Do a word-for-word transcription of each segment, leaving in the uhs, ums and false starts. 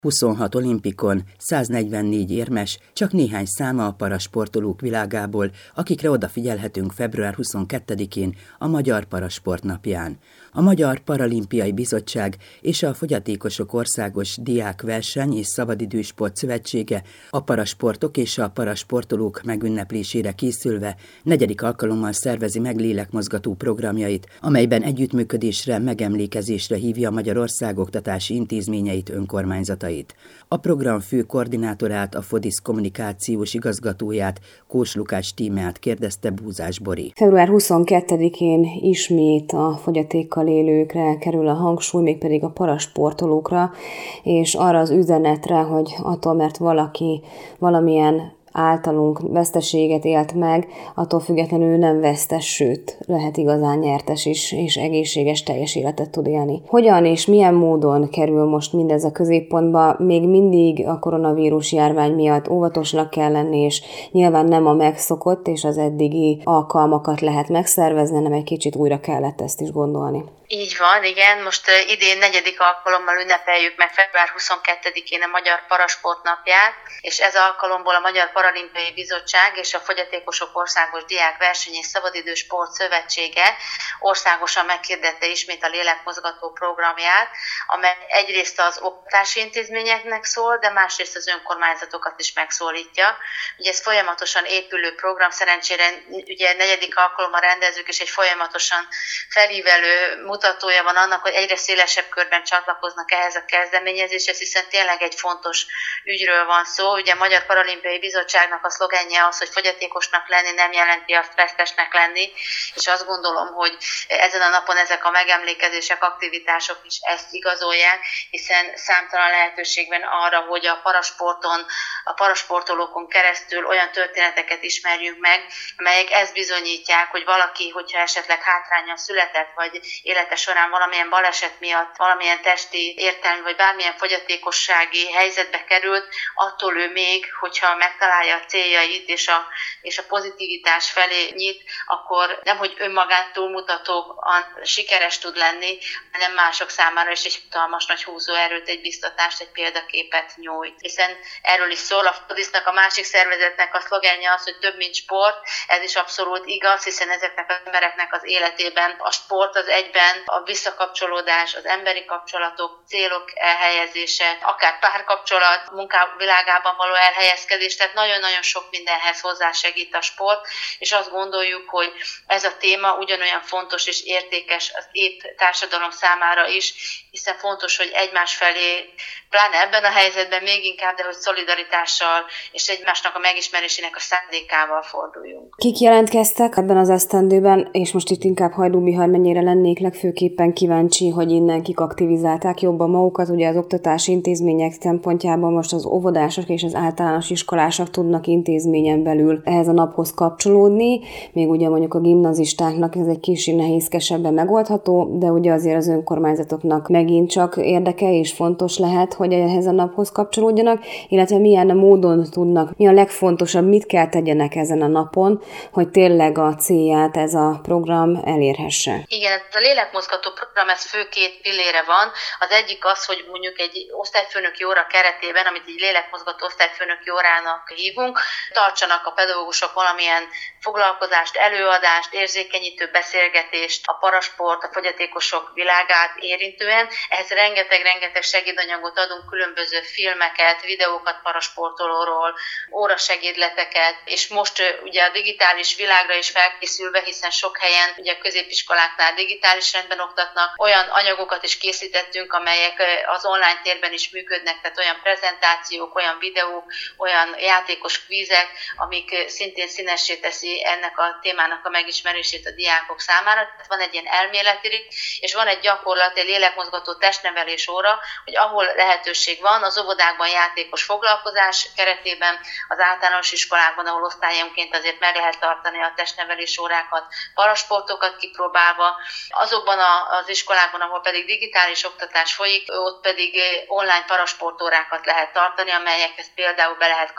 huszonhat olimpikon, száznegyvennégy érmes, csak néhány száma a parasportolók világából, akikre odafigyelhetünk február huszonkettedikén, a Magyar Parasport napján. A Magyar Paralimpiai Bizottság és a Fogyatékosok Országos Diákverseny és Szabadidősport Szövetsége a parasportok és a parasportolók megünneplésére készülve negyedik alkalommal szervezi meg lélekmozgató programjait, amelyben együttműködésre, megemlékezésre hívja Magyarország oktatási intézményeit, önkormányzatait. A program fő koordinátorát, a Fodisz kommunikációs igazgatóját, Kós Lukács tímát kérdezte Búzás Bori. február huszonkettedikén ismét a fogyatékkal élőkre kerül a hangsúly, mégpedig a parasportolókra, és arra az üzenetre, hogy attól, mert valaki valamilyen általunk veszteséget élt meg, attól függetlenül nem vesztes, sőt, lehet igazán nyertes is, és egészséges, teljes életet tud élni. Hogyan és milyen módon kerül most mindez a középpontba? Még mindig a koronavírus járvány miatt óvatosnak kell lenni, és nyilván nem a megszokott és az eddigi alkalmakat lehet megszervezni, hanem egy kicsit újra kellett ezt is gondolni. Így van, igen. Most uh, idén negyedik alkalommal ünnepeljük meg február huszonkettedikén a Magyar Parasport napját, és ez alkalomból a Magyar Paralimpiai Bizottság és a Fogyatékosok Országos Diákverseny és Szabadidősport Szövetsége országosan meghirdette ismét a lélekmozgató programját, amely egyrészt az oktatási intézményeknek szól, de másrészt az önkormányzatokat is megszólítja. Ugye ez folyamatosan épülő program, szerencsére ugye negyedik alkalommal rendezők, és egy folyamatosan felívelő mutatója van annak, hogy egyre szélesebb körben csatlakoznak ehhez a kezdeményezéshez, hiszen tényleg egy fontos ügyről van szó. Ugye a Magyar Paralimpiai Bizottságnak a szlogenje az, hogy fogyatékosnak lenni nem jelenti azt vesztesnek lenni, és azt gondolom, hogy ezen a napon ezek a megemlékezések, aktivitások is ezt igazolják, hiszen számtalan lehetőség van arra, hogy a parasporton, a parasportolókon keresztül olyan történeteket ismerjünk meg, amelyek ezt bizonyítják, hogy valaki, hogyha esetleg hátránnyal született, vagy élete során valamilyen baleset miatt, valamilyen testi, értelmi vagy bármilyen fogyatékossági helyzetbe került, attól ő még, hogyha megtalálja a céljait és a, és a pozitivitás felé nyit, akkor nem, hogy önmagán túlmutatóan sikeres tud lenni, hanem mások számára is egy hatalmas nagy húzóerőt, egy biztatást, egy példaképet nyújt. Hiszen erről is szól a Fodisznak, a másik szervezetnek a szlogenje az, hogy több, mint sport. Ez is abszolút igaz, hiszen ezeknek az embereknek az életében a sport az egyben a visszakapcsolódás, az emberi kapcsolatok, célok elhelyezése, akár párkapcsolat, munká világában való elhelyezkedés, tehát nagyon-nagyon sok mindenhez hozzásegít a sport, és azt gondoljuk, hogy ez a téma ugyanolyan fontos és értékes az épp társadalom számára is, hiszen fontos, hogy egymás felé, pláne ebben a helyzetben még inkább, de hogy szolidaritással és egymásnak a megismerésének a szándékával forduljunk. Kik jelentkeztek ebben az esztendőben, és most itt inkább Hajdú Mihály mennyire lennék legfőképpen kíváncsi, hogy innen kik aktivizálták jobban magukat. Ugye az oktatási intézmények szempontjából most az óvodások és az általános iskolások tudnak intézményen belül ehhez a naphoz kapcsolódni, még ugye mondjuk a gimnazistáknak ez egy kicsit nehézkesebben megoldható, de ugye azért az önkormányzatoknak megint csak érdeke és fontos lehet, hogy ehhez a naphoz kapcsolódjanak, illetve milyen módon tudnak, mi a legfontosabb, mit kell tegyenek ezen a napon, hogy tényleg a célját ez a program elérhesse. Igen, ez a lélekmozgató program, ez fő két pillére van. Az egyik az, hogy mondjuk egy osztályfőnöki óra keretében, amit egy lélekmozgató osztályfőnöki órának hívunk, tartsanak a pedagógusok valamilyen foglalkozást, előadást, érzékenyítő beszélgetést a parasport, a fogyatékosok világát érintően. Ehhez rengeteg-rengeteg segédanyagot adunk, különböző filmeket, videókat parasportolóról, órasegédleteket, és most ugye a digitális világra is felkészülve, hiszen sok helyen ugye a középiskoláknál digitális rendben oktatnak, olyan anyagokat is készítettünk, amelyek az online térben is működnek, tehát olyan prezentációk, olyan videók, olyan játékos kvízek, amik szintén színessé teszi ennek a témának a megismerését a diákok számára. Tehát van egy ilyen elméleti rész, és van egy gyakorlat, egy lélekmozgató testnevelés óra, hogy ahol lehetőség van, az óvodákban játékos foglalkozás keretében, az általános iskolákban, ahol osztályonként azért meg lehet tartani a testnevelés órákat, parasportokat kipróbálva, azokban az iskolákban, ahol pedig digitális oktatás folyik, ott pedig online parasportórákat lehet tartani, amelyekhez például be lehet kapcsolni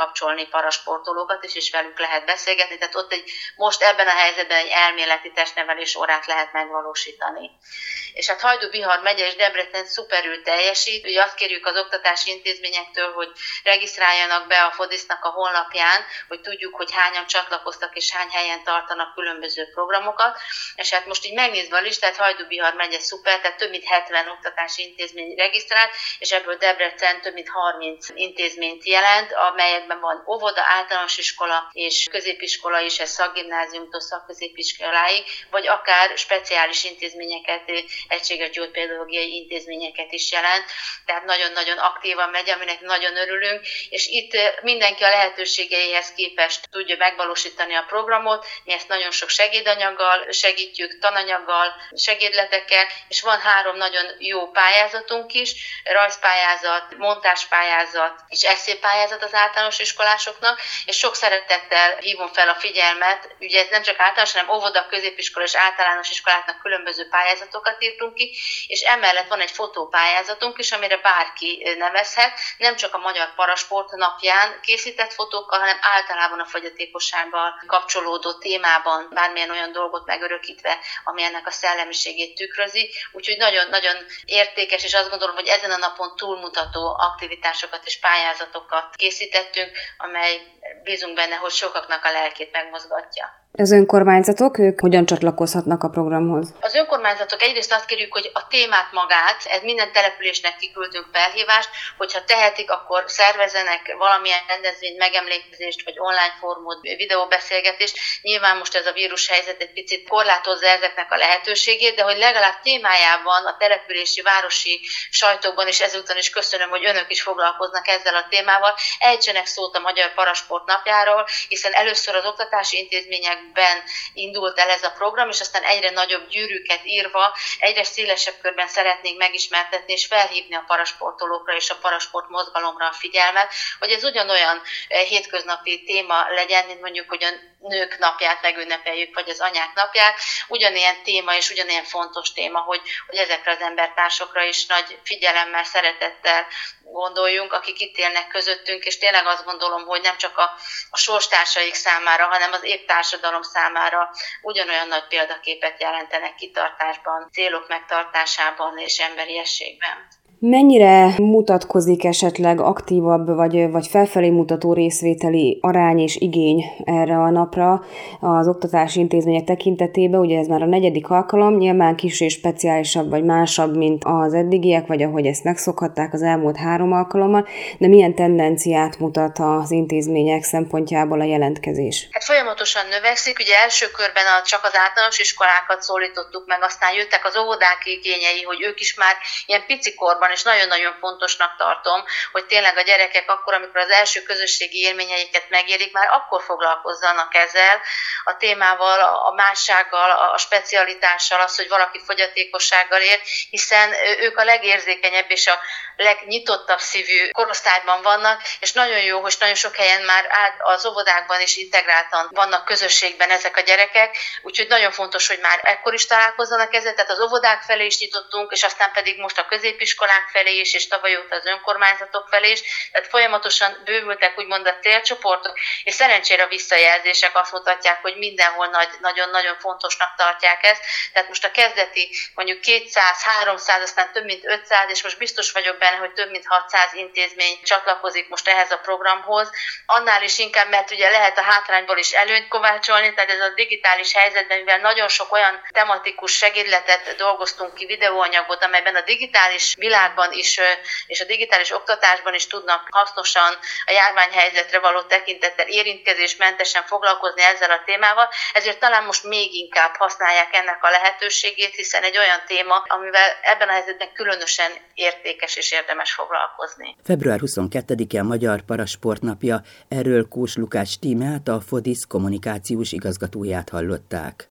tanítványi parasportolókat is, és velük lehet beszélgetni, tehát ott egy, most ebben a helyzetben egy elméleti testnevelés órát lehet megvalósítani. És hát Hajdú-Bihar megye és Debrecen szuperül teljesít. Ugye azt kérjük az oktatási intézményektől, hogy regisztráljanak be a Fodisznak a honlapján, hogy tudjuk, hogy hányan csatlakoztak és hány helyen tartanak különböző programokat. És hát most így megnézve a listát, Hajdú-Bihar megye szuper, tehát több mint hetven oktatási intézmény regisztrált, és ebből Debrecen több mint harminc intézményt jelent, amelyekben van óvoda, általános iskola és középiskola is, ez szakgimnáziumtól szakközépiskoláig, vagy akár speciális intézményeket, egységes gyógypedagógiai intézményeket is jelent, tehát nagyon-nagyon aktívan megy, aminek nagyon örülünk, és itt mindenki a lehetőségeihez képest tudja megvalósítani a programot, mi ezt nagyon sok segédanyaggal segítjük, tananyaggal, segédletekkel, és van három nagyon jó pályázatunk is, rajzpályázat, montázspályázat és eszépályázat az általános iskolásoknak, és sok szeretettel hívom fel a figyelmet, ugye ez nem csak általános, hanem óvoda, középiskola és általános iskoláknak különböző pályázatokat írtunk ki, és emellett van egy fotópályázatunk is, amire bárki nevezhet, nem csak a Magyar Parasport napján készített fotókkal, hanem általában a fogyatékossággal kapcsolódó témában bármilyen olyan dolgot megörökítve, ami ennek a szellemiségét tükrözi. Úgyhogy nagyon-nagyon értékes, és azt gondolom, hogy ezen a napon túlmutató aktivitásokat és pályázatokat készítettünk, amely bízunk benne, hogy sokaknak a lelkét megmozgatja. Az önkormányzatok, ők hogyan csatlakozhatnak a programhoz? Az önkormányzatok egyrészt azt kérjük, hogy a témát magát, ez minden településnek kiküldünk felhívást, hogyha tehetik, akkor szervezenek valamilyen rendezvényt, megemlékezést, vagy online formót, videóbeszélgetést. Nyilván most ez a vírus helyzet egy picit korlátozza ezeknek a lehetőségét, de hogy legalább témájában a települési, városi sajtókban, és ezúton is köszönöm, hogy önök is foglalkoznak ezzel a témával, ejtsenek szót a Magyar Parasport napjáról, hiszen először az oktatási intézmények ben indult el ez a program, és aztán egyre nagyobb gyűrűket írva, egyre szélesebb körben szeretnénk megismertetni és felhívni a parasportolókra és a parasport mozgalomra a figyelmet, hogy ez ugyanolyan hétköznapi téma legyen, mint mondjuk, hogy a nők napját megünnepeljük, vagy az anyák napját, ugyanilyen téma és ugyanilyen fontos téma, hogy, hogy ezekre az embertársokra is nagy figyelemmel, szeretettel gondoljunk, akik itt élnek közöttünk, és tényleg azt gondolom, hogy nem csak a, a sorstársaik számára, hanem az épp társadalom számára ugyanolyan nagy példaképet jelentenek kitartásban, célok megtartásában és emberiességben. Mennyire mutatkozik esetleg aktívabb vagy, vagy felfelé mutató részvételi arány és igény erre a napra az oktatási intézmények tekintetében? Ugye ez már a negyedik alkalom, nyilván kis és speciálisabb vagy másabb, mint az eddigiek, vagy ahogy ezt megszokhatták az elmúlt három alkalommal, de milyen tendenciát mutat az intézmények szempontjából a jelentkezés? Hát folyamatosan növekszik, ugye első körben a, csak az általános iskolákat szólítottuk meg, aztán jöttek az óvodák igényei, hogy ők is már ilyen picikorban, és nagyon-nagyon fontosnak tartom, hogy tényleg a gyerekek akkor, amikor az első közösségi élményeiket megérik, már akkor foglalkozzanak ezzel a témával, a mássággal, a specialitással, az, hogy valaki fogyatékossággal él, hiszen ők a legérzékenyebb és a legnyitottabb szívű korosztályban vannak, és nagyon jó, hogy nagyon sok helyen már az óvodákban is integráltan vannak közösségben ezek a gyerekek, úgyhogy nagyon fontos, hogy már ekkor is találkozzanak ezzel, tehát az óvodák felé is nyitottunk, és aztán pedig most a középiskolák felé is, és tavaly óta az önkormányzatok felé is, tehát folyamatosan bővültek úgymond a célcsoportok, és szerencsére a visszajelzések azt mutatják, hogy mindenhol nagy, nagyon-nagyon fontosnak tartják ezt, tehát most a kezdeti mondjuk kétszáz, háromszáz, aztán több mint ötszáz, és most biztos vagyok benne, hogy több mint hatszáz intézmény csatlakozik most ehhez a programhoz, annál is inkább, mert ugye lehet a hátrányból is előnyt kovácsolni, tehát ez a digitális helyzetben, mivel nagyon sok olyan tematikus segédletet dolgoztunk ki, videóanyagot, amelyben a digitális világban is, és a digitális oktatásban is tudnak hasznosan a járványhelyzetre való tekintettel érintkezésmentesen foglalkozni ezzel a témával, ezért talán most még inkább használják ennek a lehetőségét, hiszen egy olyan téma, amivel ebben a helyzetben különösen értékes és érdemes foglalkozni. február huszonkettedike a Magyar Parasport napja, erről Kós Lukács Tímeát, a Fodisz kommunikációs igazgatóját hallották.